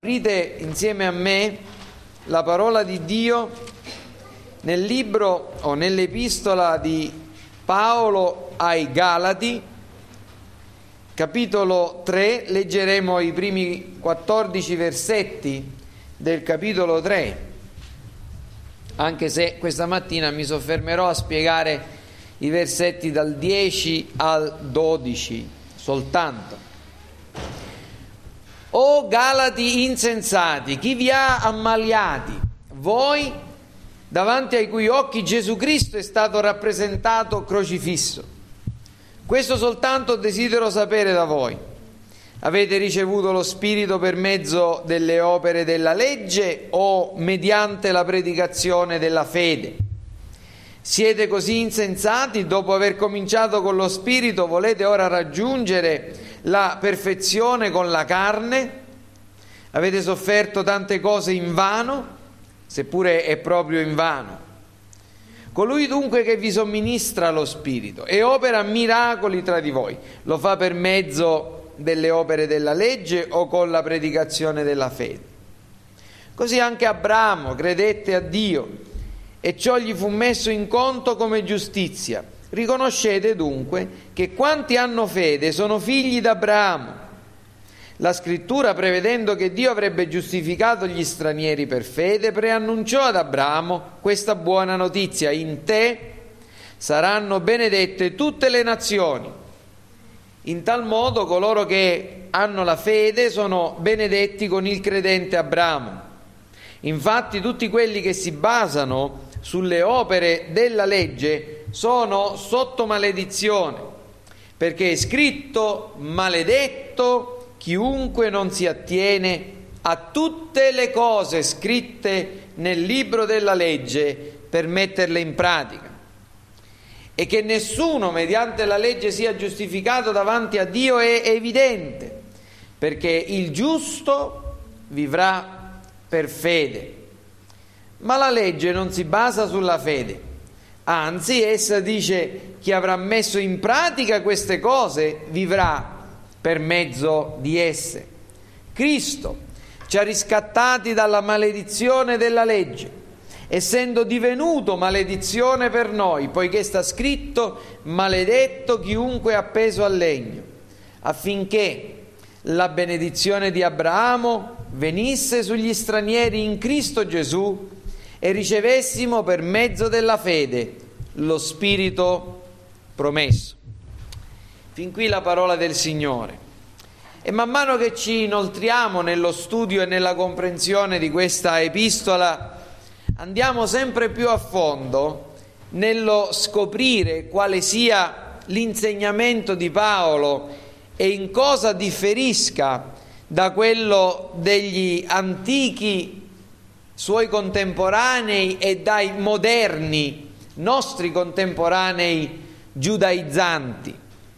Aprite insieme a me la parola di Dio nel libro o nell'epistola di Paolo ai Galati, capitolo 3, leggeremo i primi 14 versetti del capitolo 3, anche se questa mattina mi soffermerò a spiegare i versetti dal 10 al 12 soltanto. O Galati insensati, chi vi ha ammaliati? Voi, davanti ai cui occhi Gesù Cristo è stato rappresentato crocifisso. Questo soltanto desidero sapere da voi. Avete ricevuto lo Spirito per mezzo delle opere della legge o mediante la predicazione della fede? Siete così insensati? Dopo aver cominciato con lo Spirito, volete ora raggiungere la perfezione con la carne? Avete sofferto tante cose in vano, seppure è proprio in vano. Colui dunque che vi somministra lo Spirito e opera miracoli tra di voi, lo fa per mezzo delle opere della legge o con la predicazione della fede? Così anche Abramo credette a Dio e ciò gli fu messo in conto come giustizia. Riconoscete dunque che quanti hanno fede sono figli d'Abramo. La scrittura, prevedendo che Dio avrebbe giustificato gli stranieri per fede, preannunciò ad Abramo questa buona notizia: in te saranno benedette tutte le nazioni. In tal modo coloro che hanno la fede sono benedetti con il credente Abramo. Infatti tutti quelli che si basano sulle opere della legge sono sotto maledizione, perché è scritto: maledetto chiunque non si attiene a tutte le cose scritte nel libro della legge per metterle in pratica. E che nessuno mediante la legge sia giustificato davanti a Dio è evidente, perché il giusto vivrà per fede. Ma la legge non si basa sulla fede, anzi essa dice: chi avrà messo in pratica queste cose vivrà per mezzo di esse. Cristo ci ha riscattati dalla maledizione della legge, essendo divenuto maledizione per noi, poiché sta scritto: maledetto chiunque è appeso al legno, affinché la benedizione di Abramo venisse sugli stranieri in Cristo Gesù e ricevessimo per mezzo della fede lo Spirito promesso. Fin qui la parola del Signore. E man mano che ci inoltriamo nello studio e nella comprensione di questa epistola, andiamo sempre più a fondo nello scoprire quale sia l'insegnamento di Paolo e in cosa differisca da quello degli antichi suoi contemporanei e dai moderni nostri contemporanei giudaizzanti.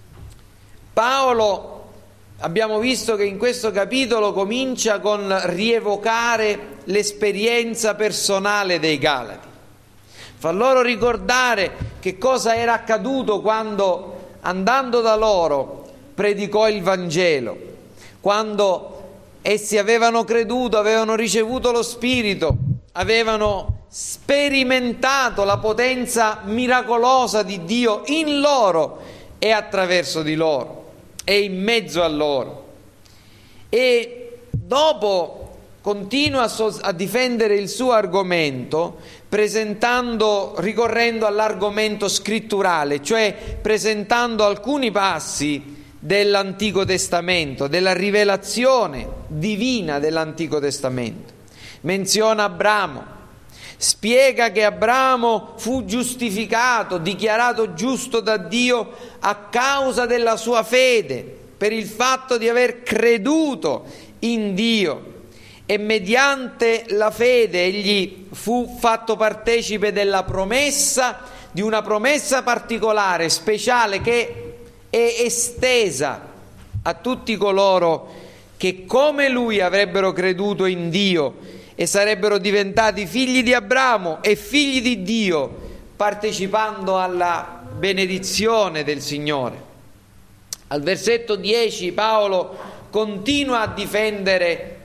Paolo, abbiamo visto che in questo capitolo comincia con rievocare l'esperienza personale dei Galati. Fa loro ricordare che cosa era accaduto quando, andando da loro, predicò il Vangelo, quando essi avevano creduto, avevano ricevuto lo Spirito, avevano sperimentato la potenza miracolosa di Dio in loro e attraverso di loro e in mezzo a loro. E dopo continua a difendere il suo argomento ricorrendo all'argomento scritturale, cioè presentando alcuni passi dell'Antico Testamento, della rivelazione divina dell'Antico Testamento. Menziona Abramo, spiega che Abramo fu giustificato, dichiarato giusto da Dio a causa della sua fede, per il fatto di aver creduto in Dio, e mediante la fede egli fu fatto partecipe della promessa, di una promessa particolare, speciale, che è estesa a tutti coloro che come lui avrebbero creduto in Dio e sarebbero diventati figli di Abramo e figli di Dio, partecipando alla benedizione del Signore. Al versetto 10 Paolo continua a difendere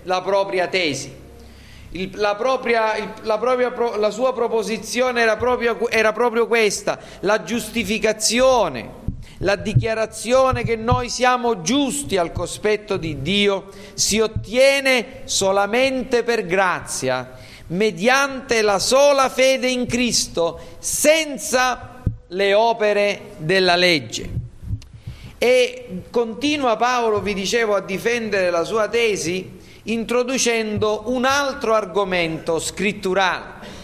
la propria tesi. La sua proposizione era proprio questa: la giustificazione, la dichiarazione che noi siamo giusti al cospetto di Dio si ottiene solamente per grazia, mediante la sola fede in Cristo, senza le opere della legge. E continua Paolo, vi dicevo, a difendere la sua tesi introducendo un altro argomento scritturale: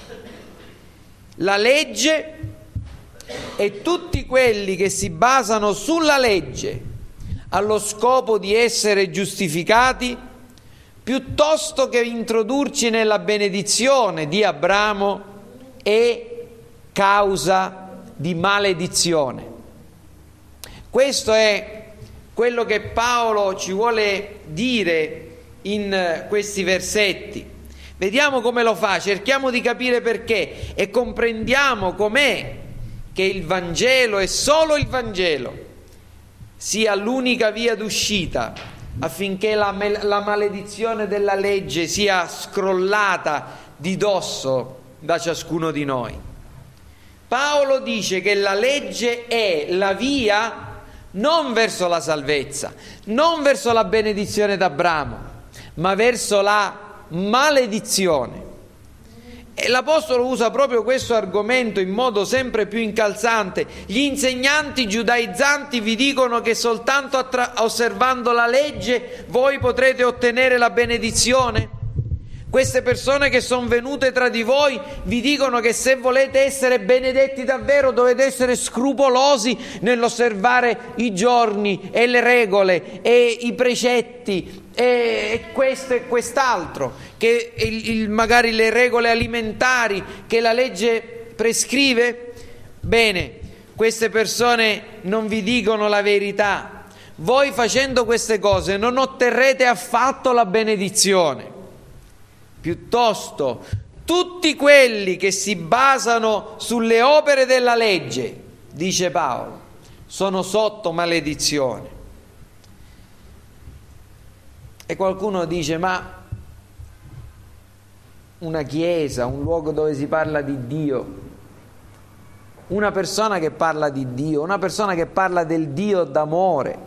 la legge e tutti quelli che si basano sulla legge allo scopo di essere giustificati, piuttosto che introdurci nella benedizione di Abramo, è causa di maledizione. Questo è quello che Paolo ci vuole dire in questi versetti. Vediamo come lo fa, cerchiamo di capire perché e comprendiamo com'è che il Vangelo e solo il Vangelo sia l'unica via d'uscita affinché la maledizione della legge sia scrollata di dosso da ciascuno di noi. Paolo dice che la legge è la via non verso la salvezza, non verso la benedizione d'Abramo, ma verso la maledizione. E l'Apostolo usa proprio questo argomento in modo sempre più incalzante. Gli insegnanti giudaizzanti vi dicono che soltanto osservando la legge voi potrete ottenere la benedizione. Queste persone che sono venute tra di voi vi dicono che se volete essere benedetti davvero dovete essere scrupolosi nell'osservare i giorni e le regole e i precetti e questo e quest'altro, che magari le regole alimentari che la legge prescrive. Bene, queste persone non vi dicono la verità. Voi facendo queste cose non otterrete affatto la benedizione. Piuttosto, tutti quelli che si basano sulle opere della legge, dice Paolo, sono sotto maledizione. E qualcuno dice: ma una chiesa, un luogo dove si parla di Dio, una persona che parla di Dio, una persona che parla del Dio d'amore,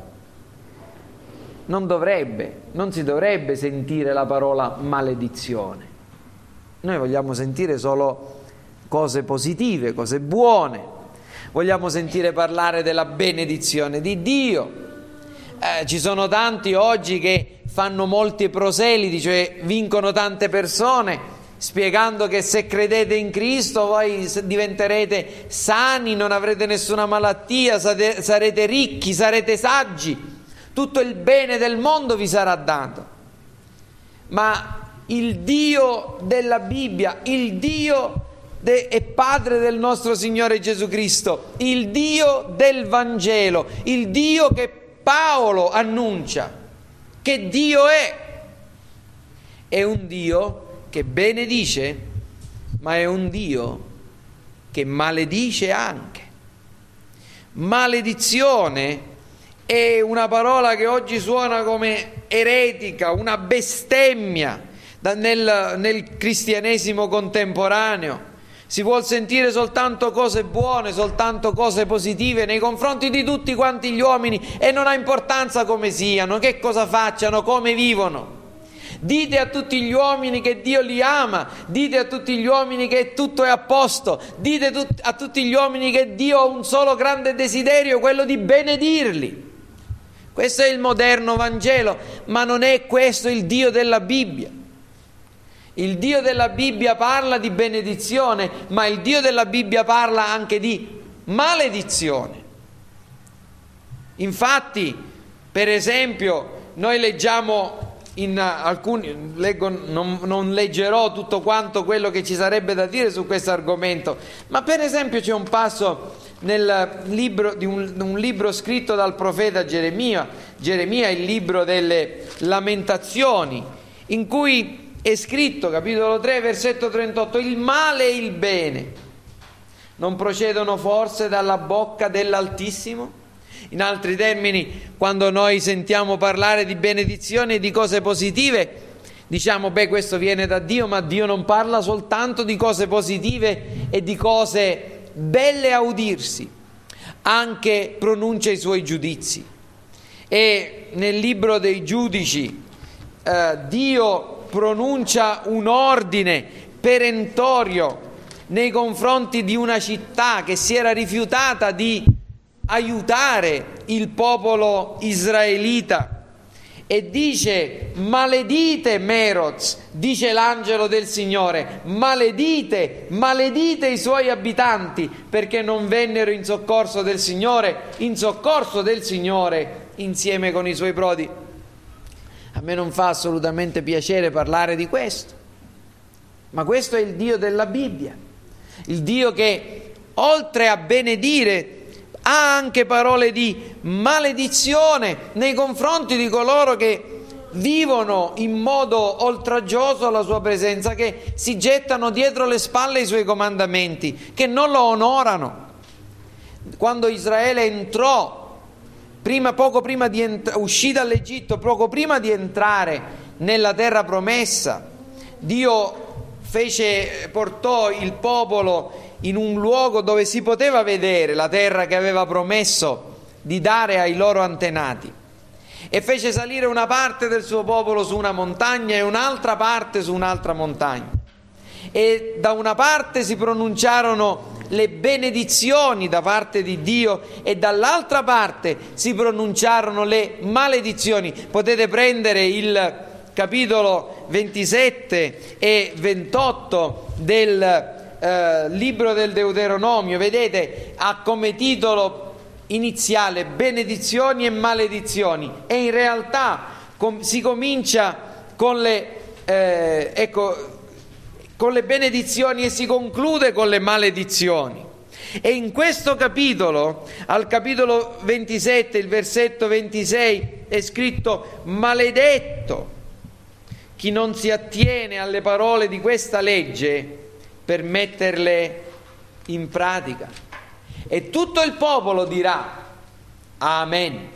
non si dovrebbe sentire la parola maledizione. Noi vogliamo sentire solo cose positive, cose buone. Vogliamo sentire parlare della benedizione di Dio. Ci sono tanti oggi che fanno molti proseliti, cioè vincono tante persone, spiegando che se credete in Cristo voi diventerete sani, non avrete nessuna malattia, sarete ricchi, sarete saggi. Tutto il bene del mondo vi sarà dato. Ma il Dio della Bibbia, il Dio e Padre del nostro Signore Gesù Cristo, il Dio del Vangelo, il Dio che Paolo annuncia, che Dio è un Dio che benedice, ma è un Dio che maledice anche. Maledizione è una parola che oggi suona come eretica, una bestemmia nel cristianesimo contemporaneo. Si vuol sentire soltanto cose buone, soltanto cose positive nei confronti di tutti quanti gli uomini, e non ha importanza come siano, che cosa facciano, come vivono. Dite a tutti gli uomini che Dio li ama, dite a tutti gli uomini che tutto è a posto, dite a tutti gli uomini che Dio ha un solo grande desiderio, quello di benedirli. Questo è il moderno Vangelo, ma non è questo il Dio della Bibbia. Il Dio della Bibbia parla di benedizione, ma il Dio della Bibbia parla anche di maledizione. Infatti, per esempio, noi leggiamo in alcuni, non leggerò tutto quanto quello che ci sarebbe da dire su questo argomento, ma per esempio c'è un passo nel libro di un libro scritto dal profeta Geremia, il libro delle Lamentazioni, in cui è scritto, capitolo 3, versetto 38: il male e il bene non procedono forse dalla bocca dell'Altissimo? In altri termini, quando noi sentiamo parlare di benedizioni e di cose positive, diciamo, beh, questo viene da Dio, ma Dio non parla soltanto di cose positive e di cose belle a udirsi, anche pronuncia i suoi giudizi. E nel libro dei giudici Dio pronuncia un ordine perentorio nei confronti di una città che si era rifiutata di aiutare il popolo israelita, e dice: maledite Meroz, dice l'angelo del Signore, maledite i suoi abitanti, perché non vennero in soccorso del Signore insieme con i suoi prodi. A me non fa assolutamente piacere parlare di questo, ma questo è il Dio della Bibbia, il Dio che oltre a benedire ha anche parole di maledizione nei confronti di coloro che vivono in modo oltraggioso la sua presenza, che si gettano dietro le spalle i suoi comandamenti, che non lo onorano. Quando Israele entrò, uscì dall'Egitto, poco prima di entrare nella terra promessa, Dio portò il popolo in un luogo dove si poteva vedere la terra che aveva promesso di dare ai loro antenati, e fece salire una parte del suo popolo su una montagna e un'altra parte su un'altra montagna, e da una parte si pronunciarono le benedizioni da parte di Dio e dall'altra parte si pronunciarono le maledizioni. Potete prendere il capitolo 27 e 28 del libro del Deuteronomio, vedete, ha come titolo iniziale benedizioni e maledizioni, e in realtà si comincia con le benedizioni e si conclude con le maledizioni. E in questo capitolo, al capitolo 27, il versetto 26, è scritto: maledetto chi non si attiene alle parole di questa legge per metterle in pratica. E tutto il popolo dirà Amen.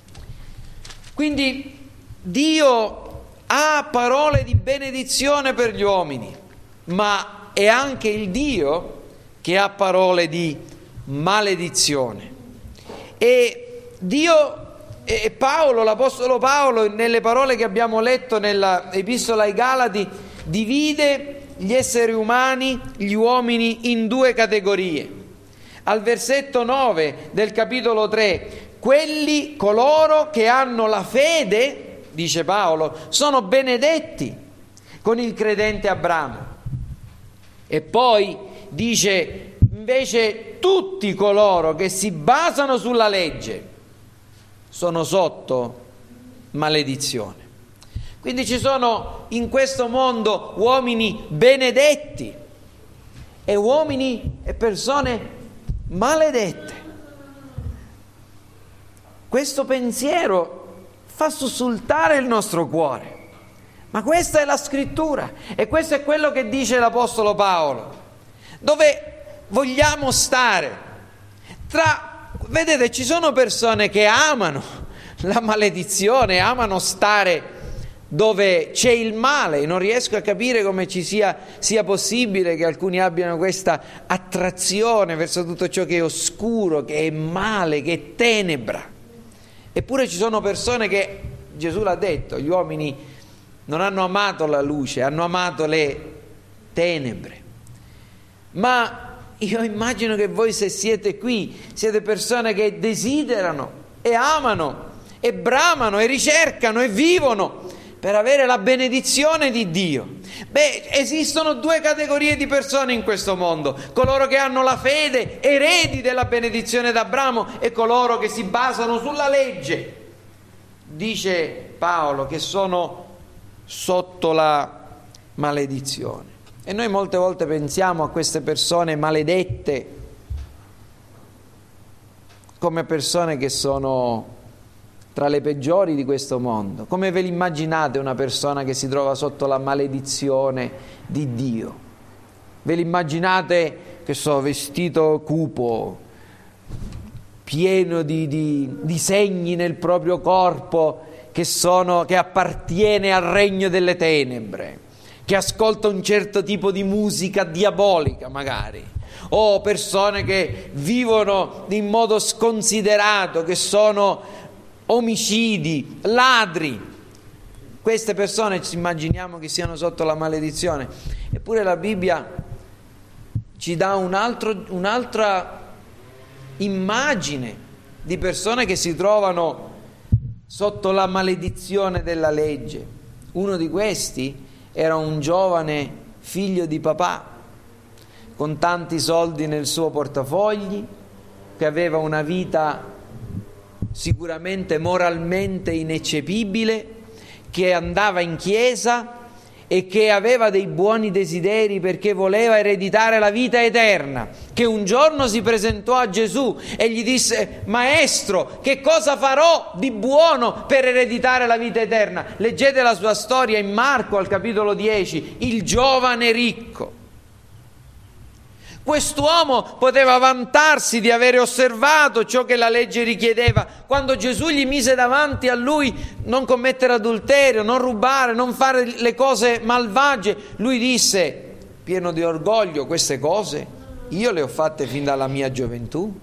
Quindi Dio ha parole di benedizione per gli uomini, ma è anche il Dio che ha parole di maledizione. E Paolo, l'Apostolo Paolo, nelle parole che abbiamo letto nella Epistola ai Galati, divide gli esseri umani, gli uomini, in due categorie. Al versetto 9 del capitolo 3, coloro che hanno la fede, dice Paolo, sono benedetti con il credente Abramo. E poi dice invece: tutti coloro che si basano sulla legge sono sotto maledizione. Quindi ci sono in questo mondo uomini benedetti e uomini e persone maledette. Questo pensiero fa sussultare il nostro cuore, ma questa è la scrittura e questo è quello che dice l'Apostolo Paolo. Dove vogliamo stare? Vedete, ci sono persone che amano la maledizione, amano stare dove c'è il male. Non riesco a capire come sia possibile che alcuni abbiano questa attrazione verso tutto ciò che è oscuro, che è male, che è tenebra. Eppure ci sono persone che, Gesù l'ha detto, gli uomini non hanno amato la luce, hanno amato le tenebre. Ma io immagino che voi, se siete qui, siete persone che desiderano e amano e bramano e ricercano e vivono per avere la benedizione di Dio. Esistono due categorie di persone in questo mondo: coloro che hanno la fede, eredi della benedizione d'Abramo, e coloro che si basano sulla legge. Dice Paolo che sono sotto la maledizione. E noi molte volte pensiamo a queste persone maledette come persone che sono tra le peggiori di questo mondo. Come ve l'immaginate una persona che si trova sotto la maledizione di Dio? Ve l'immaginate, vestito cupo, pieno di segni nel proprio corpo, che appartiene al regno delle tenebre, che ascolta un certo tipo di musica diabolica magari, o persone che vivono in modo sconsiderato, che sono omicidi, ladri. Queste persone ci immaginiamo che siano sotto la maledizione. Eppure la Bibbia ci dà un'altra immagine di persone che si trovano sotto la maledizione della legge. Uno di questi era un giovane figlio di papà, con tanti soldi nel suo portafogli, che aveva una vita sicuramente moralmente ineccepibile, che andava in chiesa e che aveva dei buoni desideri perché voleva ereditare la vita eterna, che un giorno si presentò a Gesù e gli disse: Maestro, che cosa farò di buono per ereditare la vita eterna? Leggete la sua storia in Marco al capitolo 10, il giovane ricco. Quest'uomo poteva vantarsi di avere osservato ciò che la legge richiedeva. Quando Gesù gli mise davanti a lui non commettere adulterio, non rubare, non fare le cose malvagie, lui disse, pieno di orgoglio: queste cose io le ho fatte fin dalla mia gioventù.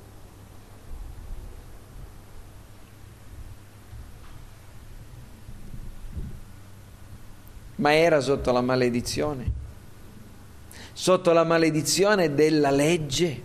Ma era sotto la maledizione. Sotto la maledizione della legge.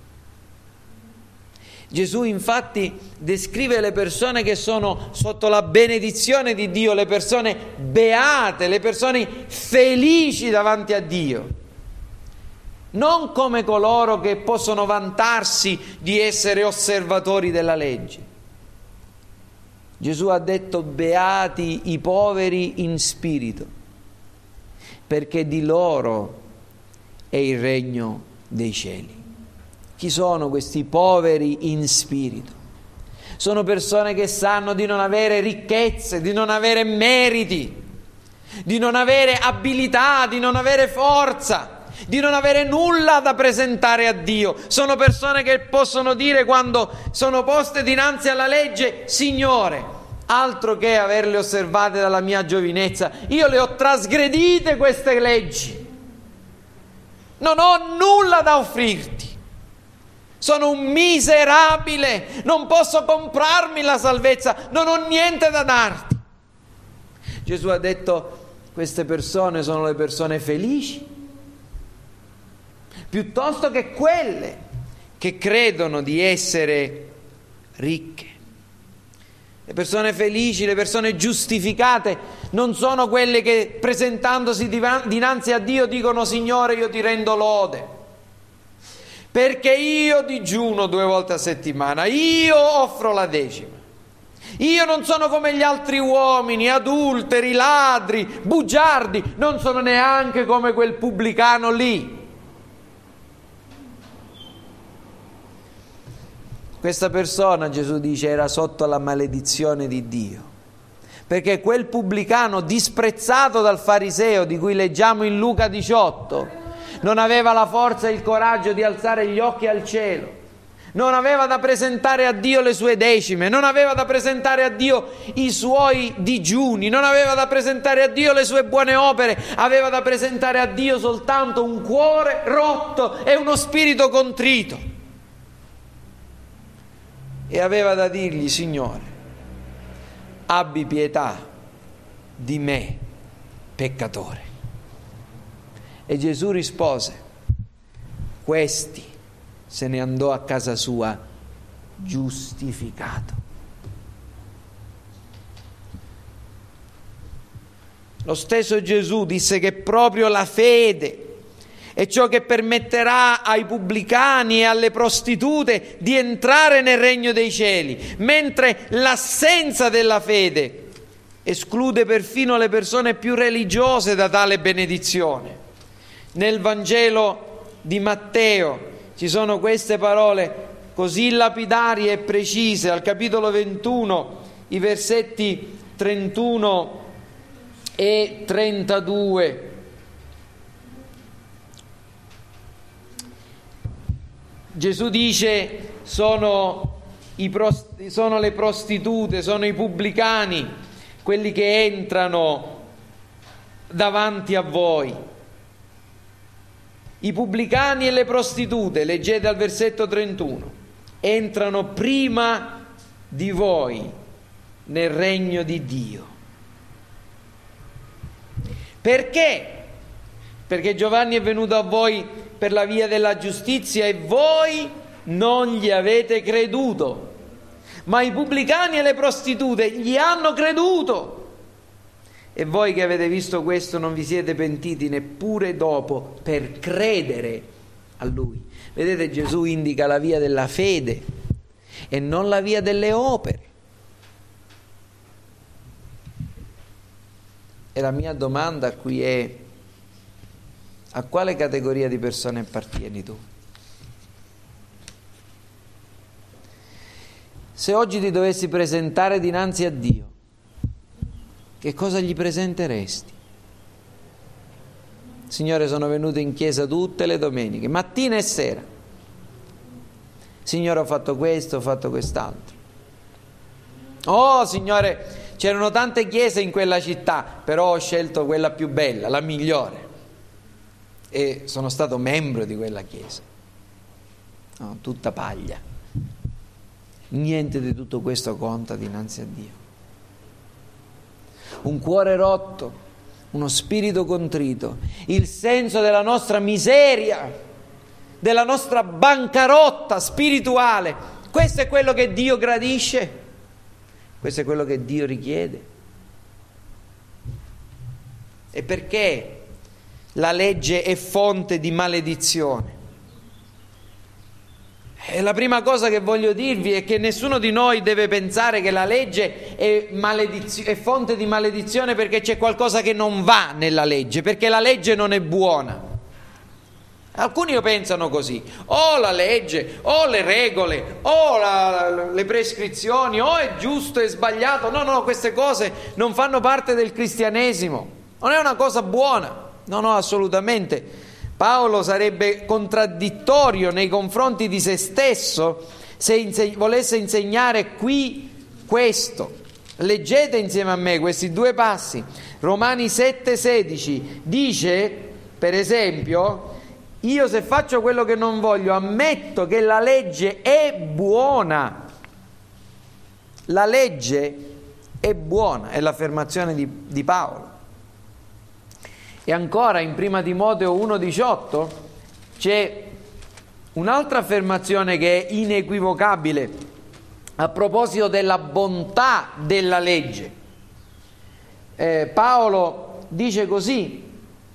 Gesù infatti descrive le persone che sono sotto la benedizione di Dio, le persone beate, le persone felici davanti a Dio, non come coloro che possono vantarsi di essere osservatori della legge. Gesù ha detto: beati i poveri in spirito, perché di loro è il regno dei cieli. Chi sono questi poveri in spirito? Sono persone che sanno di non avere ricchezze, di non avere meriti, di non avere abilità, di non avere forza, di non avere nulla da presentare a Dio. Sono persone che possono dire, quando sono poste dinanzi alla legge: Signore, altro che averle osservate dalla mia giovinezza, io le ho trasgredite queste leggi. Non ho nulla da offrirti, sono un miserabile, non posso comprarmi la salvezza, non ho niente da darti. Gesù ha detto: queste persone sono le persone felici, piuttosto che quelle che credono di essere ricche. Le persone felici, le persone giustificate non sono quelle che, presentandosi dinanzi a Dio, dicono: Signore, io ti rendo lode, perché io digiuno 2 volte a settimana, io offro la decima, io non sono come gli altri uomini, adulteri, ladri, bugiardi, non sono neanche come quel pubblicano lì. Questa persona, Gesù dice, era sotto la maledizione di Dio, perché quel pubblicano disprezzato dal fariseo, di cui leggiamo in Luca 18, non aveva la forza e il coraggio di alzare gli occhi al cielo, non aveva da presentare a Dio le sue decime, non aveva da presentare a Dio i suoi digiuni, non aveva da presentare a Dio le sue buone opere, aveva da presentare a Dio soltanto un cuore rotto e uno spirito contrito. E aveva da dirgli: Signore, abbi pietà di me, peccatore. E Gesù rispose: questi se ne andò a casa sua giustificato. Lo stesso Gesù disse che proprio la fede è ciò che permetterà ai pubblicani e alle prostitute di entrare nel regno dei cieli, mentre l'assenza della fede esclude perfino le persone più religiose da tale benedizione. Nel Vangelo di Matteo ci sono queste parole così lapidarie e precise, al capitolo 21, i versetti 31 e 32. Gesù dice: sono sono le prostitute, sono i pubblicani, quelli che entrano davanti a voi. I pubblicani e le prostitute, leggete al versetto 31, entrano prima di voi nel regno di Dio. Perché? Perché Giovanni è venuto a voi per la via della giustizia e voi non gli avete creduto, ma i pubblicani e le prostitute gli hanno creduto. E voi che avete visto questo non vi siete pentiti neppure dopo per credere a Lui. Vedete, Gesù indica la via della fede e non la via delle opere. E la mia domanda qui è: a quale categoria di persone appartieni tu? Se oggi ti dovessi presentare dinanzi a Dio, che cosa gli presenteresti? Signore, sono venuto in chiesa tutte le domeniche, mattina e sera. Signore, ho fatto questo, ho fatto quest'altro. Oh, Signore, c'erano tante chiese in quella città, però ho scelto quella più bella, la migliore. E sono stato membro di quella chiesa. No, tutta paglia. Niente di tutto questo conta dinanzi a Dio. Un cuore rotto, uno spirito contrito, il senso della nostra miseria, della nostra bancarotta spirituale, questo è quello che Dio gradisce, questo è quello che Dio richiede. E perché la legge è fonte di maledizione? E la prima cosa che voglio dirvi è che nessuno di noi deve pensare che la legge è fonte di maledizione perché c'è qualcosa che non va nella legge, perché la legge non è buona. Alcuni lo pensano così: o la legge, o le regole, o le prescrizioni, o è giusto e sbagliato. No, queste cose non fanno parte del cristianesimo, non è una cosa buona. No, assolutamente. Paolo sarebbe contraddittorio nei confronti di se stesso se volesse insegnare qui questo. Leggete insieme a me questi due passi. Romani 7,16 dice, per esempio: io se faccio quello che non voglio ammetto che la legge è buona. La legge è buona, è l'affermazione di Paolo. E ancora in Prima Timoteo 1,18 c'è un'altra affermazione che è inequivocabile a proposito della bontà della legge. Paolo dice così,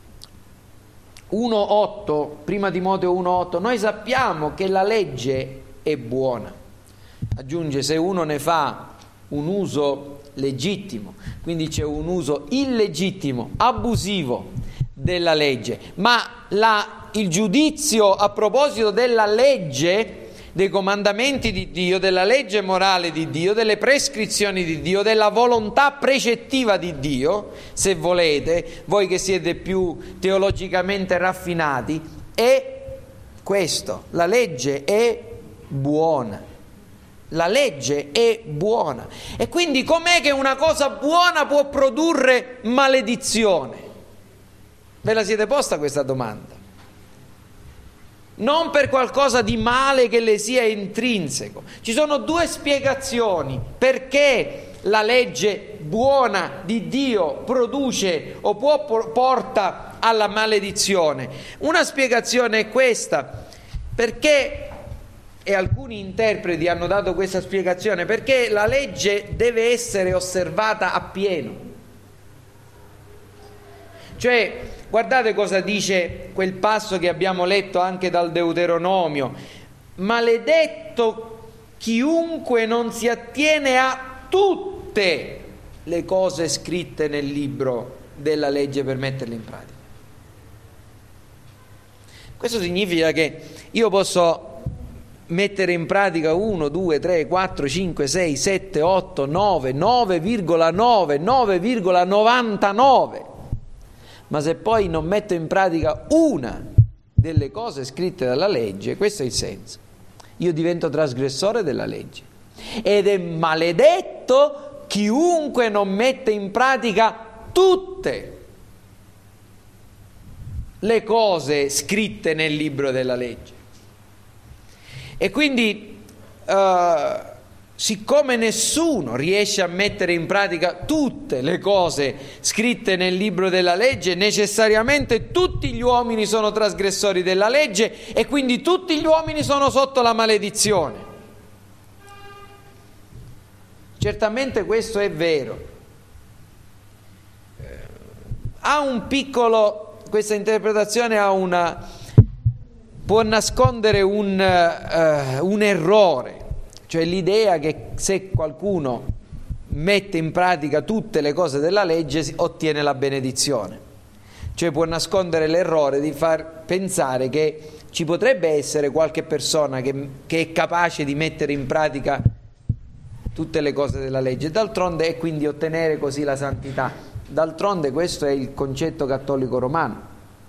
1,8, Prima Timoteo 1,8: noi sappiamo che la legge è buona. Aggiunge: se uno ne fa un uso legittimo, quindi c'è un uso illegittimo, abusivo della legge, ma il giudizio a proposito della legge, dei comandamenti di Dio, della legge morale di Dio, delle prescrizioni di Dio, della volontà precettiva di Dio, se volete, voi che siete più teologicamente raffinati, è questo: la legge è buona. La legge è buona. E quindi com'è che una cosa buona può produrre maledizione? Ve la siete posta questa domanda? Non per qualcosa di male che le sia intrinseco. Ci sono due spiegazioni perché la legge buona di Dio produce o porta alla maledizione. Una spiegazione è questa: perché, e alcuni interpreti hanno dato questa spiegazione, perché la legge deve essere osservata appieno. Cioè, guardate cosa dice quel passo che abbiamo letto anche dal Deuteronomio: maledetto chiunque non si attiene a tutte le cose scritte nel libro della legge per metterle in pratica. Questo significa che io posso mettere in pratica 1, 2, 3, 4, 5, 6, 7, 8, 9, 9,9, 9,99, ma se poi non metto in pratica una delle cose scritte dalla legge, questo è il senso: io divento trasgressore della legge. ed è maledetto chiunque non mette in pratica tutte le cose scritte nel libro della legge. E quindi siccome nessuno riesce a mettere in pratica tutte le cose scritte nel libro della legge, necessariamente tutti gli uomini sono trasgressori della legge e quindi tutti gli uomini sono sotto la maledizione. Certamente questo è vero. Questa interpretazione può nascondere un errore, cioè l'idea che se qualcuno mette in pratica tutte le cose della legge ottiene la benedizione. Cioè può nascondere l'errore di far pensare che ci potrebbe essere qualche persona che è capace di mettere in pratica tutte le cose della legge, d'altronde, e quindi ottenere così la santità. D'altronde questo è il concetto cattolico romano.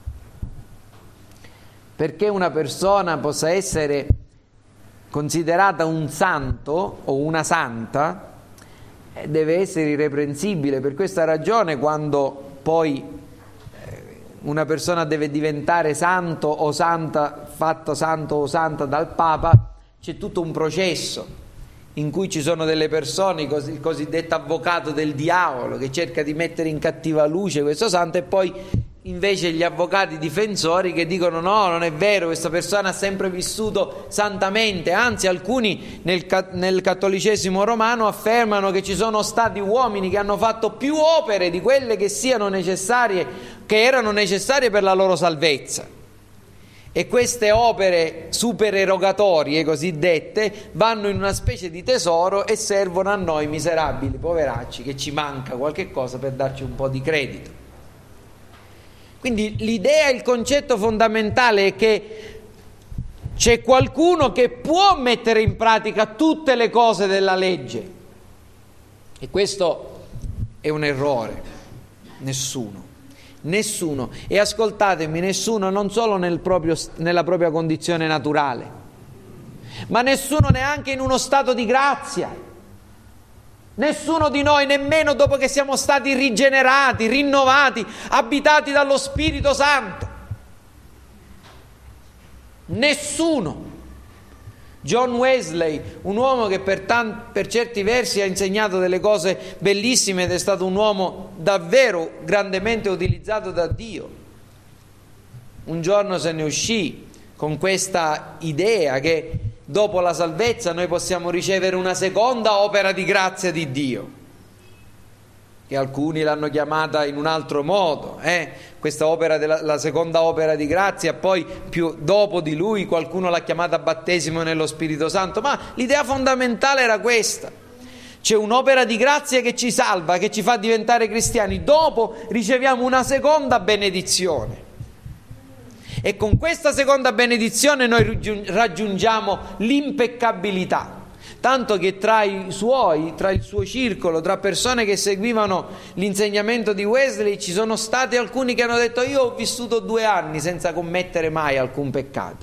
Perché una persona possa essere considerata un santo o una santa, deve essere irreprensibile. Per questa ragione, quando poi una persona deve diventare santo o santa, fatto santo o santa dal Papa, c'è tutto un processo in cui ci sono delle persone, il cosiddetto avvocato del diavolo, che cerca di mettere in cattiva luce questo santo, e poi invece gli avvocati difensori che dicono no, non è vero, questa persona ha sempre vissuto santamente. Anzi, alcuni nel cattolicesimo romano affermano che ci sono stati uomini che hanno fatto più opere di quelle che erano necessarie per la loro salvezza. E queste opere supererogatorie cosiddette vanno in una specie di tesoro e servono a noi miserabili poveracci che ci manca qualche cosa per darci un po' di credito. Quindi l'idea, il concetto fondamentale è che c'è qualcuno che può mettere in pratica tutte le cose della legge, e questo è un errore. Nessuno, e ascoltatemi, nessuno non solo nella propria condizione naturale, ma nessuno neanche in uno stato di grazia. Nessuno di noi, nemmeno dopo che siamo stati rigenerati, rinnovati, abitati dallo Spirito Santo. Nessuno. John Wesley, un uomo che per certi versi ha insegnato delle cose bellissime ed è stato un uomo davvero grandemente utilizzato da Dio, un giorno se ne uscì con questa idea che dopo la salvezza noi possiamo ricevere una seconda opera di grazia di Dio, che alcuni l'hanno chiamata in un altro modo, questa opera la seconda opera di grazia, poi più dopo di lui qualcuno l'ha chiamata battesimo nello Spirito Santo, ma l'idea fondamentale era questa: c'è un'opera di grazia che ci salva, che ci fa diventare cristiani, dopo riceviamo una seconda benedizione, e con questa seconda benedizione noi raggiungiamo l'impeccabilità. Tanto che tra il suo circolo, tra persone che seguivano l'insegnamento di Wesley, ci sono stati alcuni che hanno detto: io ho vissuto 2 anni senza commettere mai alcun peccato.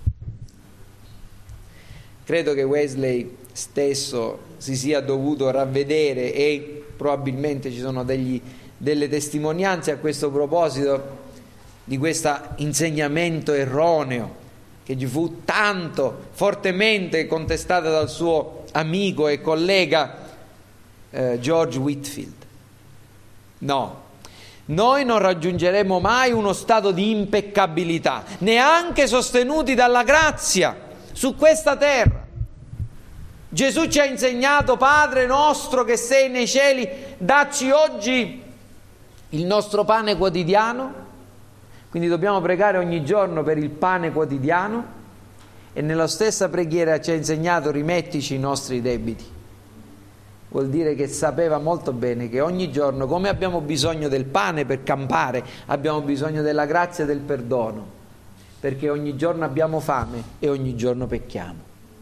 Credo che Wesley stesso si sia dovuto ravvedere, e probabilmente ci sono delle testimonianze a questo proposito di questo insegnamento erroneo che gli fu tanto fortemente contestata dal suo amico e collega George Whitefield. No, noi non raggiungeremo mai uno stato di impeccabilità, neanche sostenuti dalla grazia su questa terra. Gesù ci ha insegnato: Padre nostro che sei nei cieli, dacci oggi il nostro pane quotidiano. Quindi dobbiamo pregare ogni giorno per il pane quotidiano, e nella stessa preghiera ci ha insegnato: rimettici i nostri debiti. Vuol dire che sapeva molto bene che ogni giorno, come abbiamo bisogno del pane per campare, abbiamo bisogno della grazia e del perdono, perché ogni giorno abbiamo fame e ogni giorno pecchiamo.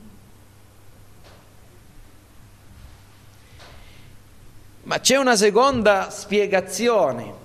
Ma c'è una seconda spiegazione,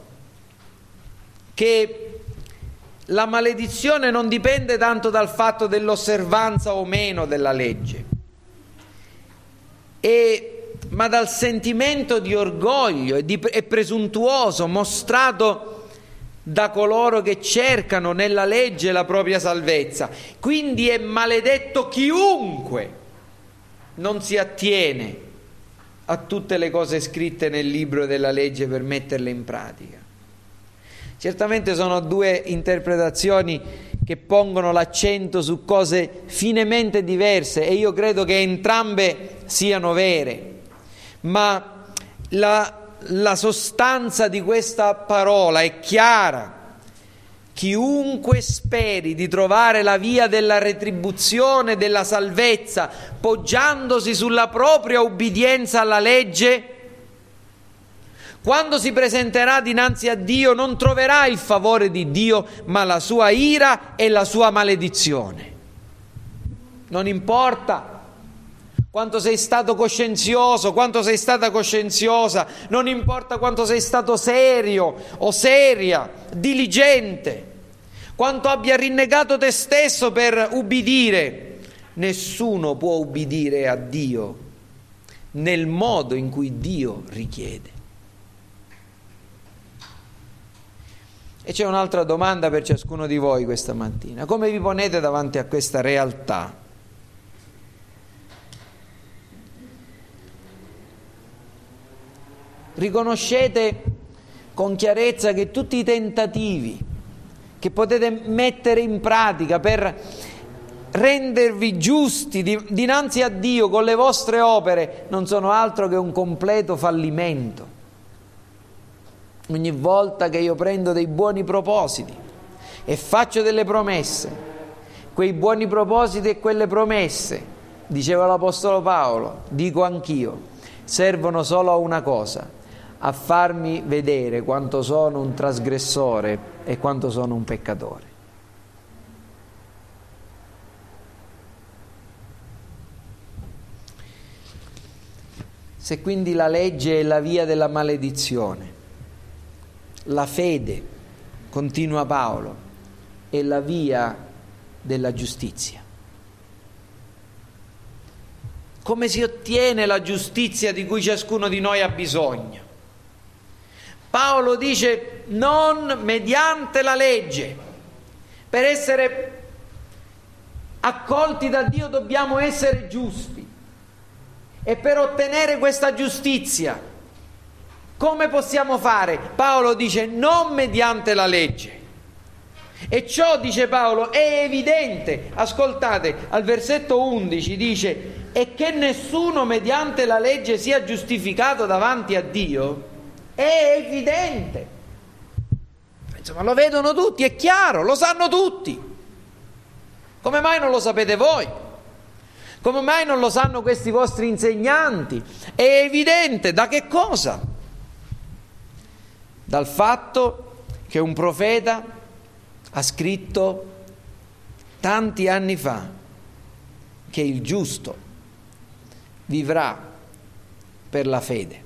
che la maledizione non dipende tanto dal fatto dell'osservanza o meno della legge, ma dal sentimento di orgoglio e presuntuoso mostrato da coloro che cercano nella legge la propria salvezza. Quindi è maledetto chiunque non si attiene a tutte le cose scritte nel libro della legge per metterle in pratica. Certamente sono due interpretazioni che pongono l'accento su cose finemente diverse e io credo che entrambe siano vere, ma la sostanza di questa parola è chiara. Chiunque speri di trovare la via della retribuzione, della salvezza, poggiandosi sulla propria ubbidienza alla legge, quando si presenterà dinanzi a Dio non troverà il favore di Dio, ma la sua ira e la sua maledizione. Non importa quanto sei stato coscienzioso, quanto sei stata coscienziosa, non importa quanto sei stato serio o seria, diligente, quanto abbia rinnegato te stesso per ubbidire, nessuno può ubbidire a Dio nel modo in cui Dio richiede. E c'è un'altra domanda per ciascuno di voi questa mattina: come vi ponete davanti a questa realtà? Riconoscete con chiarezza che tutti i tentativi che potete mettere in pratica per rendervi giusti dinanzi a Dio con le vostre opere non sono altro che un completo fallimento. Ogni volta che io prendo dei buoni propositi e faccio delle promesse, quei buoni propositi e quelle promesse, diceva l'Apostolo Paolo, dico anch'io, servono solo a una cosa: a farmi vedere quanto sono un trasgressore e quanto sono un peccatore. Se quindi la legge è la via della maledizione, la fede, continua Paolo, è la via della giustizia. Come si ottiene la giustizia di cui ciascuno di noi ha bisogno? Paolo dice: non mediante la legge. Per essere accolti da Dio dobbiamo essere giusti. E per ottenere questa giustizia, come possiamo fare? Paolo dice: non mediante la legge. E ciò, dice Paolo, è evidente. Ascoltate, al versetto 11 dice: e che nessuno mediante la legge sia giustificato davanti a Dio. È evidente. Insomma, lo vedono tutti, è chiaro, lo sanno tutti. Come mai non lo sapete voi? Come mai non lo sanno questi vostri insegnanti? È evidente. Da che cosa? Dal fatto che un profeta ha scritto tanti anni fa che il giusto vivrà per la fede.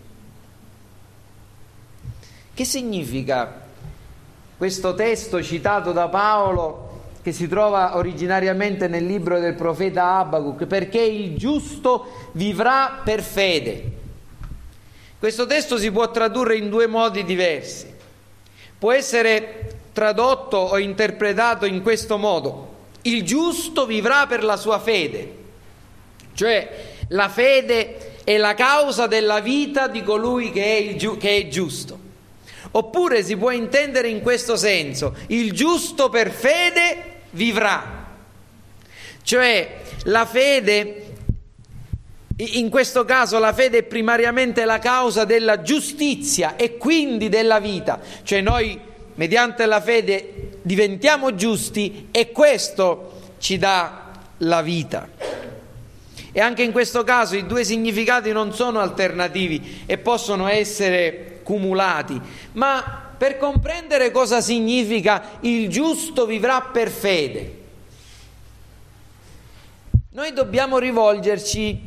Che significa questo testo citato da Paolo, che si trova originariamente nel libro del profeta Abacuc? Perché il giusto vivrà per fede. Questo testo si può tradurre in due modi diversi. Può essere tradotto o interpretato in questo modo: il giusto vivrà per la sua fede, cioè la fede è la causa della vita di colui che è giusto. Oppure si può intendere in questo senso: il giusto per fede vivrà, cioè la fede, in questo caso la fede è primariamente la causa della giustizia e quindi della vita, cioè noi mediante la fede diventiamo giusti e questo ci dà la vita. E anche in questo caso i due significati non sono alternativi e possono essere cumulati, ma per comprendere cosa significa il giusto vivrà per fede, noi dobbiamo rivolgerci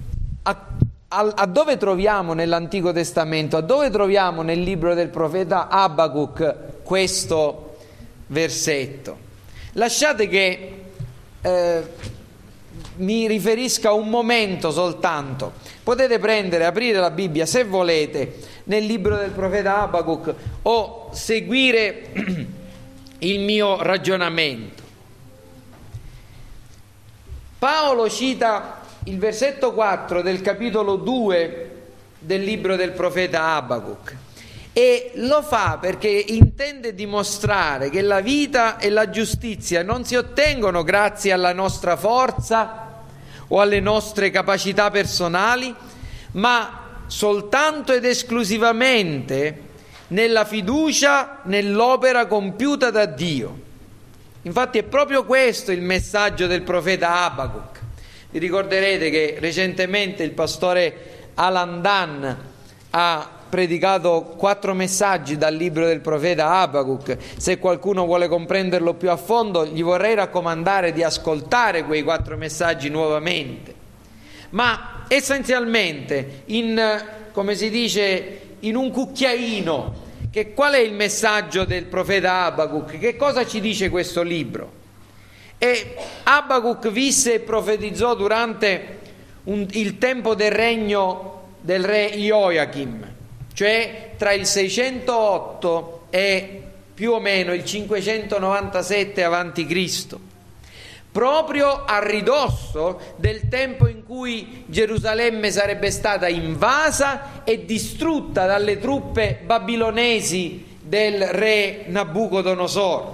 a dove troviamo nell'Antico Testamento, a dove troviamo nel libro del profeta Abacuc questo versetto. Lasciate che mi riferisca a un momento soltanto. Potete aprire la Bibbia se volete nel libro del profeta Abacuc o seguire il mio ragionamento. Paolo cita il versetto 4 del capitolo 2 del libro del profeta Abacuc e lo fa perché intende dimostrare che la vita e la giustizia non si ottengono grazie alla nostra forza o alle nostre capacità personali, ma soltanto ed esclusivamente nella fiducia nell'opera compiuta da Dio. Infatti è proprio questo il messaggio del profeta Abacuc. Vi ricorderete che recentemente il pastore Alan Dunn ha predicato 4 messaggi dal libro del profeta Abacuc. Se qualcuno vuole comprenderlo più a fondo, gli vorrei raccomandare di ascoltare quei 4 messaggi nuovamente. Ma essenzialmente, come si dice, in un cucchiaino, qual è il messaggio del profeta Abacuc? Che cosa ci dice questo libro? E Abacuc visse e profetizzò durante il tempo del regno del re Joachim, cioè tra il 608 e più o meno il 597 avanti Cristo, proprio a ridosso del tempo in cui Gerusalemme sarebbe stata invasa e distrutta dalle truppe babilonesi del re Nabucodonosor.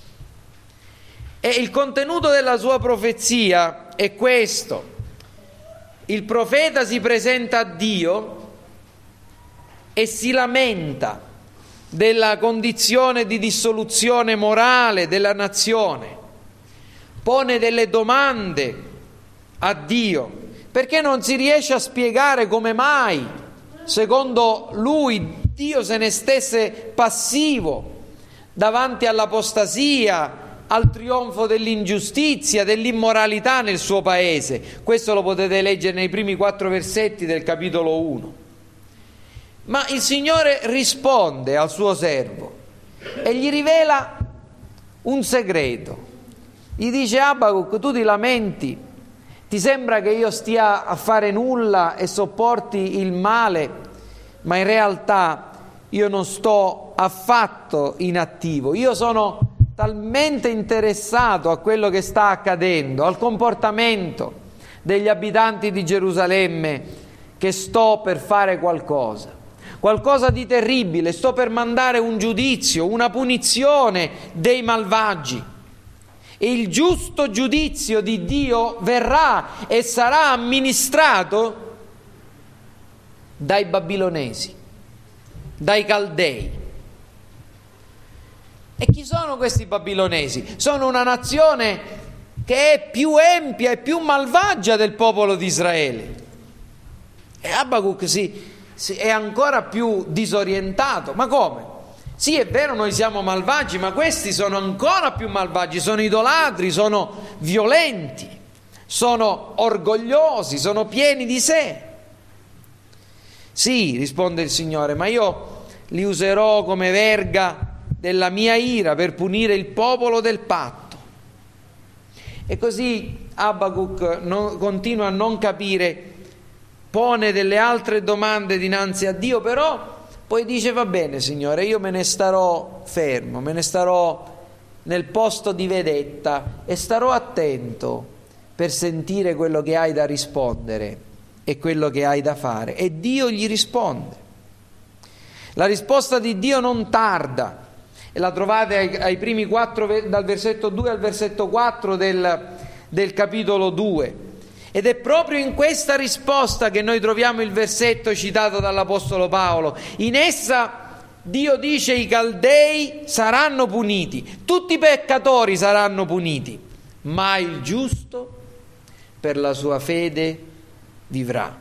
E il contenuto della sua profezia è questo: il profeta si presenta a Dio e si lamenta della condizione di dissoluzione morale della nazione, pone delle domande a Dio perché non si riesce a spiegare come mai, secondo lui, Dio se ne stesse passivo davanti all'apostasia, al trionfo dell'ingiustizia, dell'immoralità nel suo paese. Questo lo potete leggere nei primi 4 versetti del capitolo 1. Ma il Signore risponde al suo servo e gli rivela un segreto. Gli dice: Abacuc, tu ti lamenti, ti sembra che io stia a fare nulla e sopporti il male, ma in realtà io non sto affatto inattivo. Io sono talmente interessato a quello che sta accadendo, al comportamento degli abitanti di Gerusalemme, che sto per fare qualcosa di terribile, sto per mandare un giudizio, una punizione dei malvagi. E il giusto giudizio di Dio verrà e sarà amministrato dai babilonesi, dai Caldei. E chi sono questi babilonesi? Sono una nazione che è più empia e più malvagia del popolo di Israele. E Abacuc è ancora più disorientato. Ma come? Sì, è vero, noi siamo malvagi, ma questi sono ancora più malvagi, sono idolatri, sono violenti, sono orgogliosi, sono pieni di sé. Sì, risponde il Signore, ma io li userò come verga della mia ira per punire il popolo del patto. E così Abacuc continua a non capire, pone delle altre domande dinanzi a Dio, però poi dice: va bene Signore, io me ne starò fermo, me ne starò nel posto di vedetta e starò attento per sentire quello che hai da rispondere e quello che hai da fare. E Dio gli risponde. La risposta di Dio non tarda, e la trovate ai primi 4, dal versetto 2 al versetto 4 del capitolo 2. Ed è proprio in questa risposta che noi troviamo il versetto citato dall'Apostolo Paolo. In essa Dio dice: i Caldei saranno puniti, tutti i peccatori saranno puniti, ma il giusto per la sua fede vivrà.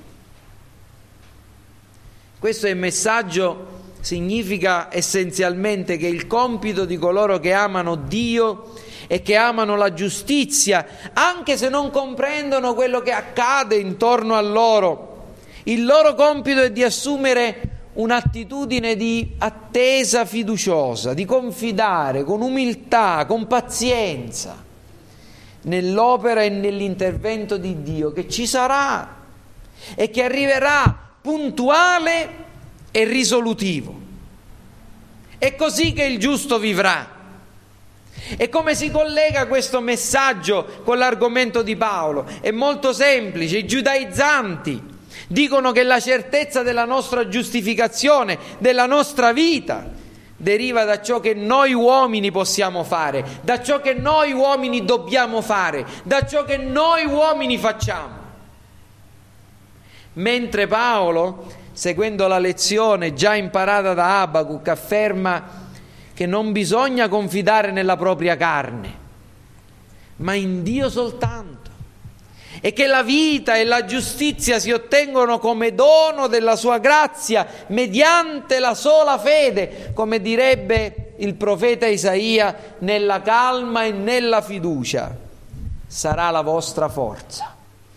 Questo è il messaggio. Significa essenzialmente che il compito di coloro che amano Dio e che amano la giustizia, anche se non comprendono quello che accade intorno a loro, il loro compito è di assumere un'attitudine di attesa fiduciosa, di confidare con umiltà, con pazienza nell'opera e nell'intervento di Dio che ci sarà e che arriverà puntuale e risolutivo. È così che il giusto vivrà. E come si collega questo messaggio con l'argomento di Paolo? È molto semplice. I giudaizzanti dicono che la certezza della nostra giustificazione, della nostra vita, deriva da ciò che noi uomini possiamo fare, da ciò che noi uomini dobbiamo fare, da ciò che noi uomini facciamo. Mentre Paolo, seguendo la lezione già imparata da Abacuc, afferma che non bisogna confidare nella propria carne, ma in Dio soltanto, e che la vita e la giustizia si ottengono come dono della sua grazia mediante la sola fede, come direbbe il profeta Isaia, nella calma e nella fiducia sarà la vostra forza.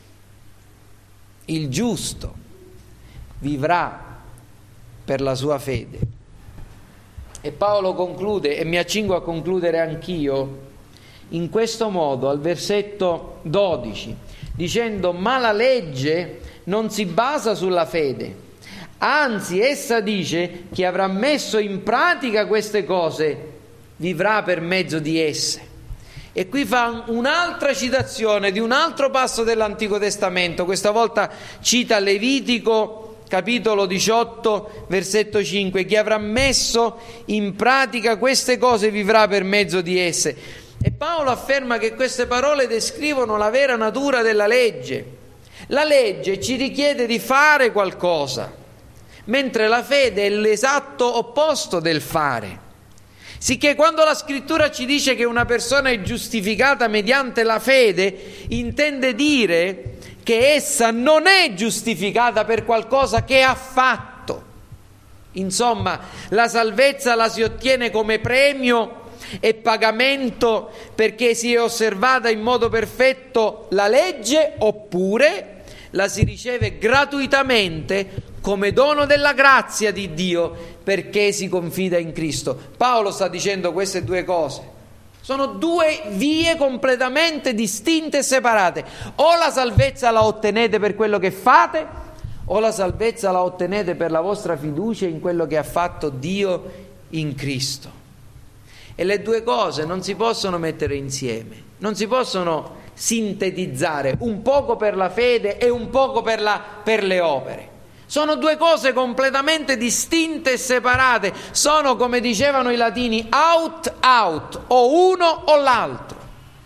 Il giusto vivrà per la sua fede. E Paolo conclude, e mi accingo a concludere anch'io, in questo modo, al versetto 12, dicendo: ma la legge non si basa sulla fede, anzi essa dice chi avrà messo in pratica queste cose vivrà per mezzo di esse. E qui fa un'altra citazione di un altro passo dell'Antico Testamento, questa volta cita Levitico capitolo 18 versetto 5: chi avrà messo in pratica queste cose vivrà per mezzo di esse. E Paolo afferma che queste parole descrivono la vera natura della legge. La legge ci richiede di fare qualcosa, mentre la fede è l'esatto opposto del fare. Sicché quando la scrittura ci dice che una persona è giustificata mediante la fede, intende dire che essa non è giustificata per qualcosa che ha fatto. Insomma, la salvezza la si ottiene come premio e pagamento perché si è osservata in modo perfetto la legge, oppure la si riceve gratuitamente come dono della grazia di Dio perché si confida in Cristo. Paolo sta dicendo queste due cose. Sono due vie completamente distinte e separate. O la salvezza la ottenete per quello che fate, o la salvezza la ottenete per la vostra fiducia in quello che ha fatto Dio in Cristo. E le due cose non si possono mettere insieme, non si possono sintetizzare, un poco per la fede e un poco per le opere. Sono due cose completamente distinte e separate. Sono, come dicevano i latini, out, o uno o l'altro.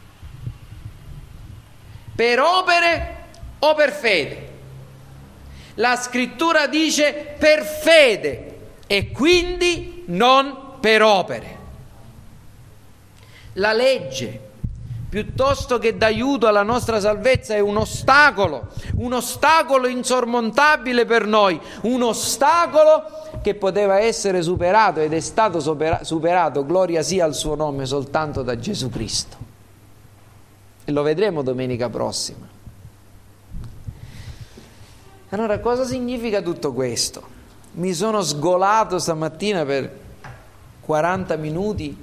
Per opere o per fede. La scrittura dice per fede e quindi non per opere. La legge, piuttosto che d'aiuto alla nostra salvezza, è un ostacolo insormontabile per noi, un ostacolo che poteva essere superato ed è stato superato, gloria sia al suo nome, soltanto da Gesù Cristo. E lo vedremo domenica prossima. Allora, cosa significa tutto questo? Mi sono sgolato stamattina per 40 minuti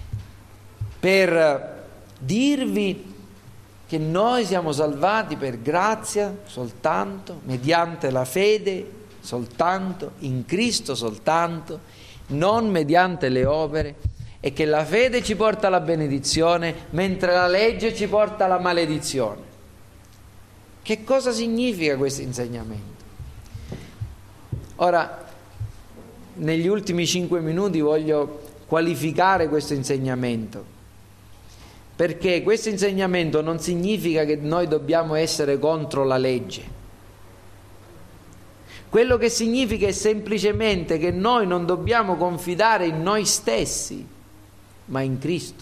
per dirvi che noi siamo salvati per grazia soltanto, mediante la fede soltanto, in Cristo soltanto, non mediante le opere, e che la fede ci porta alla benedizione, mentre la legge ci porta alla maledizione. Che cosa significa questo insegnamento? Ora, negli ultimi 5 minuti voglio qualificare questo insegnamento. Perché questo insegnamento non significa che noi dobbiamo essere contro la legge. Quello che significa è semplicemente che noi non dobbiamo confidare in noi stessi, ma in Cristo.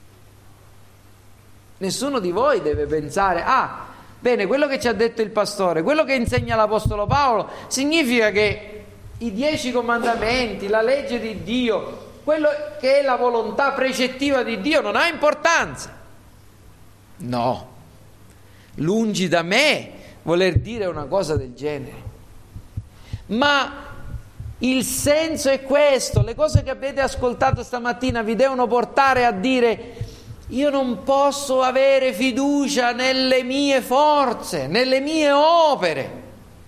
Nessuno di voi deve pensare: bene, quello che ci ha detto il pastore, quello che insegna l'Apostolo Paolo, significa che i 10 comandamenti, la legge di Dio, quello che è la volontà precettiva di Dio non ha importanza. No, lungi da me voler dire una cosa del genere. Ma il senso è questo: le cose che avete ascoltato stamattina vi devono portare a dire: Io non posso avere fiducia nelle mie forze, nelle mie opere,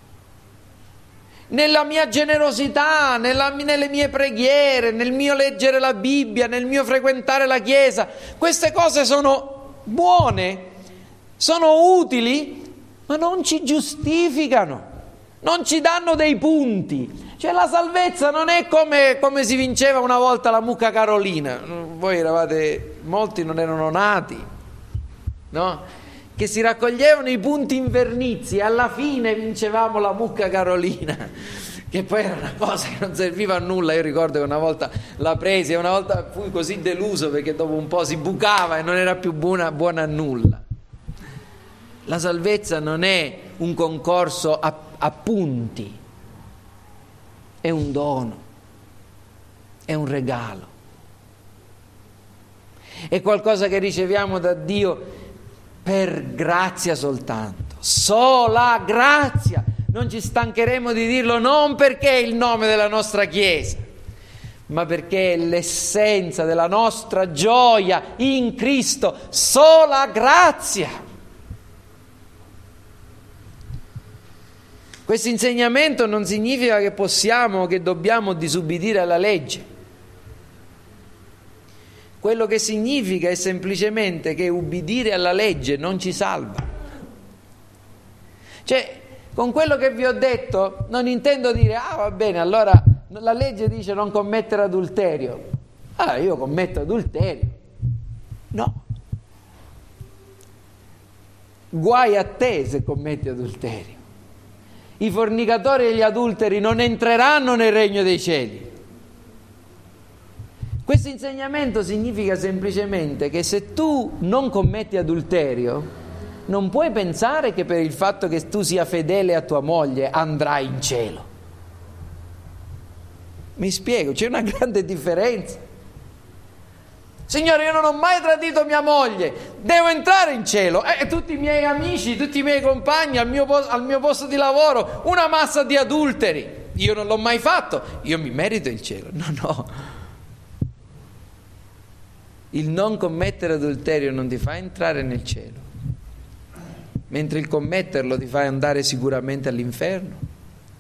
nella mia generosità, nelle mie preghiere, nel mio leggere la Bibbia, nel mio frequentare la Chiesa. Queste cose sono buone, sono utili, ma non ci giustificano, non ci danno dei punti. Cioè la salvezza non è come si vinceva una volta la mucca carolina. Voi molti non erano nati, no? Che si raccoglievano i punti invernizi e alla fine vincevamo la mucca carolina, che poi era una cosa che non serviva a nulla. Io ricordo che una volta la presi e una volta fui così deluso perché dopo un po' si bucava e non era più buona a nulla. La salvezza non è un concorso a punti, è un dono, è un regalo, è qualcosa che riceviamo da Dio per grazia soltanto, sola grazia. Non ci stancheremo di dirlo, non perché è il nome della nostra Chiesa, ma perché è l'essenza della nostra gioia in Cristo, sola grazia. Questo insegnamento non significa che dobbiamo disubbidire alla legge. Quello che significa è semplicemente che ubbidire alla legge non ci salva. Cioè, con quello che vi ho detto non intendo dire, va bene, allora la legge dice non commettere adulterio, allora io commetto adulterio. No. Guai a te se commetti adulterio. I fornicatori e gli adulteri non entreranno nel regno dei cieli. Questo insegnamento significa semplicemente che se tu non commetti adulterio, non puoi pensare che per il fatto che tu sia fedele a tua moglie andrai in cielo. Mi spiego, c'è una grande differenza. Signore, io non ho mai tradito mia moglie, devo entrare in cielo. Tutti i miei amici, tutti i miei compagni al mio posto di lavoro, una massa di adulteri. Io non l'ho mai fatto, io mi merito il cielo. No. Il non commettere adulterio non ti fa entrare nel cielo, mentre il commetterlo ti fa andare sicuramente all'inferno.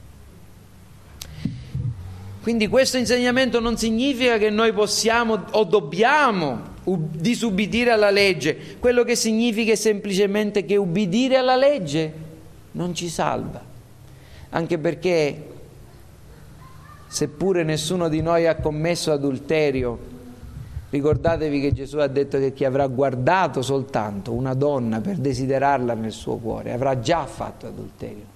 Quindi questo insegnamento non significa che noi possiamo o dobbiamo disubbidire alla legge. Quello che significa è semplicemente che ubbidire alla legge non ci salva, anche perché seppure nessuno di noi ha commesso adulterio, ricordatevi che Gesù ha detto che chi avrà guardato soltanto una donna per desiderarla nel suo cuore avrà già fatto adulterio.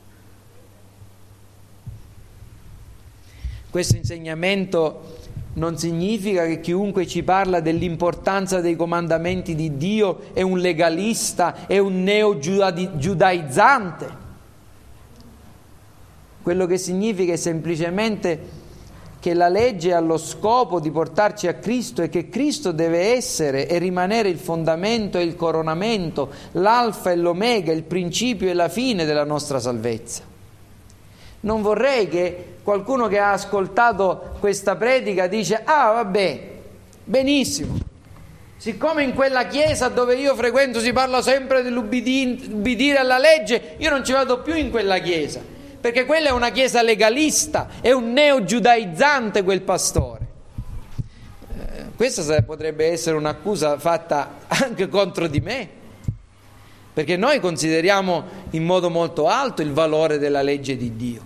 Questo insegnamento non significa che chiunque ci parla dell'importanza dei comandamenti di Dio è un legalista, è un neo-giudaizzante. Quello che significa è semplicemente che la legge ha lo scopo di portarci a Cristo e che Cristo deve essere e rimanere il fondamento e il coronamento, l'alfa e l'omega, il principio e la fine della nostra salvezza. Non vorrei che qualcuno che ha ascoltato questa predica dice: vabbè, benissimo, siccome in quella chiesa dove io frequento si parla sempre dell'ubbidire alla legge, io non ci vado più in quella chiesa, perché quella è una chiesa legalista, è un neo-giudaizzante quel pastore. Questa potrebbe essere un'accusa fatta anche contro di me, perché noi consideriamo in modo molto alto il valore della legge di Dio.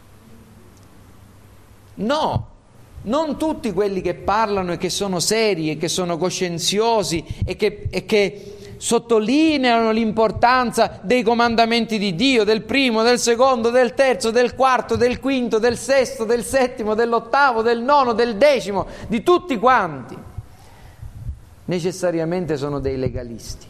No, non tutti quelli che parlano e che sono seri e che sono coscienziosi e che sottolineano l'importanza dei comandamenti di Dio, del primo, del secondo, del terzo, del quarto, del quinto, del sesto, del settimo, dell'8º, del 9, del 10, di tutti quanti, necessariamente sono dei legalisti.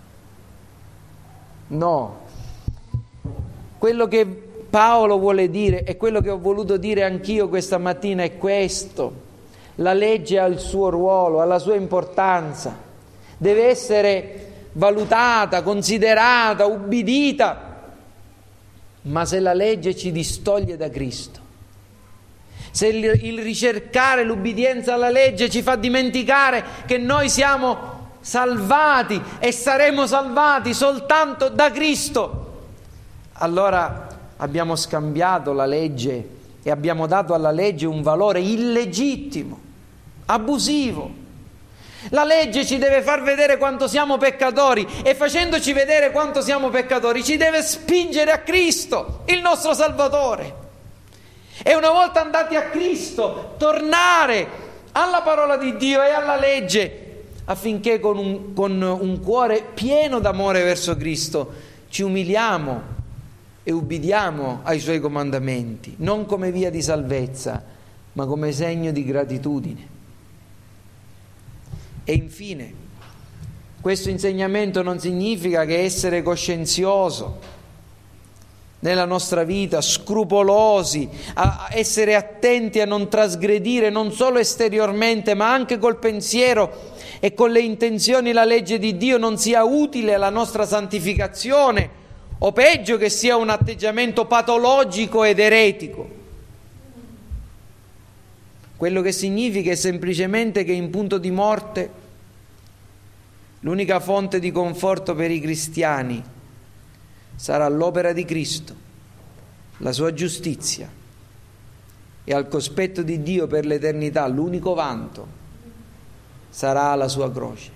No, quello che Paolo vuole dire e quello che ho voluto dire anch'io questa mattina è questo: la legge ha il suo ruolo, ha la sua importanza, deve essere valutata, considerata, ubbidita, ma se la legge ci distoglie da Cristo, se il ricercare l'ubbidienza alla legge ci fa dimenticare che noi siamo salvati e saremo salvati soltanto da Cristo. Allora abbiamo scambiato la legge e abbiamo dato alla legge un valore illegittimo, abusivo. La legge ci deve far vedere quanto siamo peccatori e facendoci vedere quanto siamo peccatori ci deve spingere a Cristo, il nostro Salvatore. E una volta andati a Cristo, tornare alla parola di Dio e alla legge, affinché con un cuore pieno d'amore verso Cristo ci umiliamo e ubbidiamo ai Suoi comandamenti, non come via di salvezza, ma come segno di gratitudine. E infine, questo insegnamento non significa che essere coscienzioso nella nostra vita, scrupolosi, a essere attenti a non trasgredire non solo esteriormente ma anche col pensiero e con le intenzioni la legge di Dio non sia utile alla nostra santificazione, o peggio che sia un atteggiamento patologico ed eretico. Quello che significa è semplicemente che in punto di morte l'unica fonte di conforto per i cristiani sarà l'opera di Cristo, la sua giustizia, e al cospetto di Dio per l'eternità l'unico vanto sarà la sua croce.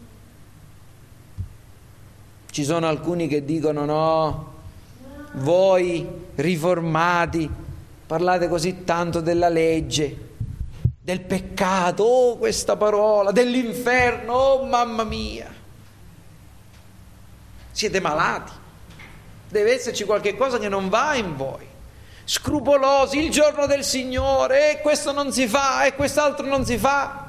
Ci sono alcuni che dicono: no, voi riformati parlate così tanto della legge, del peccato, oh questa parola, dell'inferno, oh mamma mia, siete malati, deve esserci qualche cosa che non va in voi, scrupolosi, il giorno del Signore, e questo non si fa e quest'altro non si fa.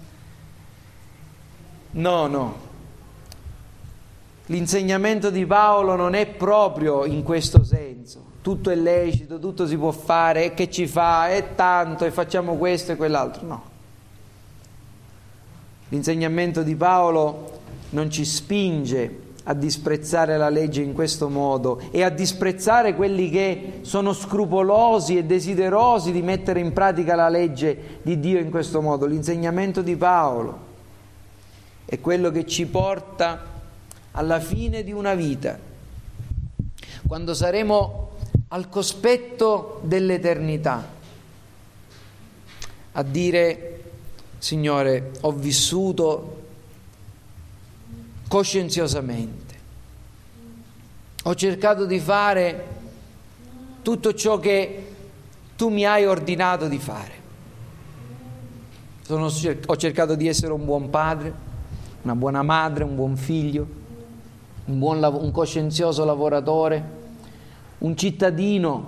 No, l'insegnamento di Paolo non è proprio in questo senso. Tutto è lecito, tutto si può fare, e che ci fa, e tanto, e facciamo questo e quell'altro. No. L'insegnamento di Paolo non ci spinge a disprezzare la legge in questo modo e a disprezzare quelli che sono scrupolosi e desiderosi di mettere in pratica la legge di Dio in questo modo. L'insegnamento di Paolo è quello che ci porta alla fine di una vita, quando saremo al cospetto dell'eternità, a dire: Signore, ho vissuto coscienziosamente, ho cercato di fare tutto ciò che tu mi hai ordinato di fare, ho cercato di essere un buon padre, una buona madre, un buon figlio, un coscienzioso lavoratore, un cittadino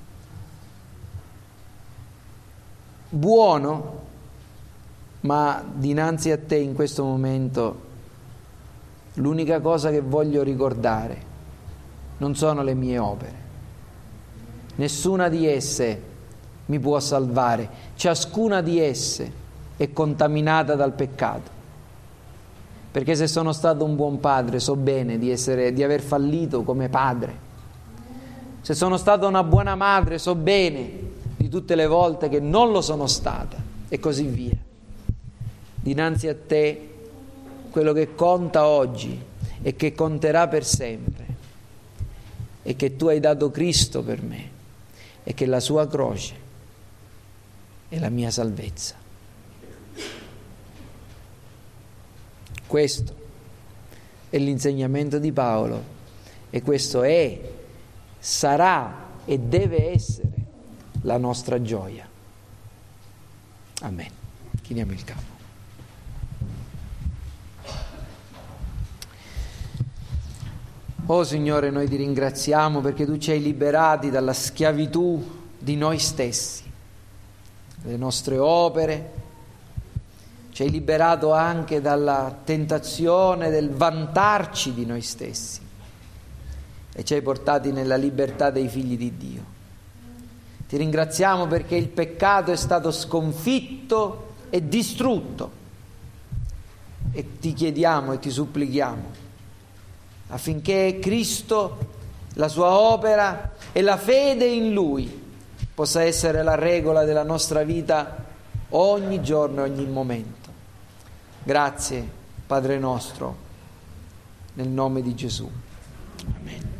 buono, ma dinanzi a te in questo momento l'unica cosa che voglio ricordare non sono le mie opere. Nessuna di esse mi può salvare, ciascuna di esse è contaminata dal peccato. Perché se sono stato un buon padre so bene di aver fallito come padre. Se sono stata una buona madre so bene di tutte le volte che non lo sono stata, e così via. Dinanzi a te quello che conta oggi e che conterà per sempre è che tu hai dato Cristo per me e che la sua croce è la mia salvezza. Questo è l'insegnamento di Paolo e questo è, sarà e deve essere la nostra gioia. Amen. Chiniamo il capo. Oh Signore, noi ti ringraziamo perché tu ci hai liberati dalla schiavitù di noi stessi, delle nostre opere. Ci hai liberato anche dalla tentazione del vantarci di noi stessi e ci hai portati nella libertà dei figli di Dio. Ti ringraziamo perché il peccato è stato sconfitto e distrutto e ti chiediamo e ti supplichiamo affinché Cristo, la sua opera e la fede in Lui possa essere la regola della nostra vita ogni giorno e ogni momento. Grazie Padre nostro, nel nome di Gesù. Amen.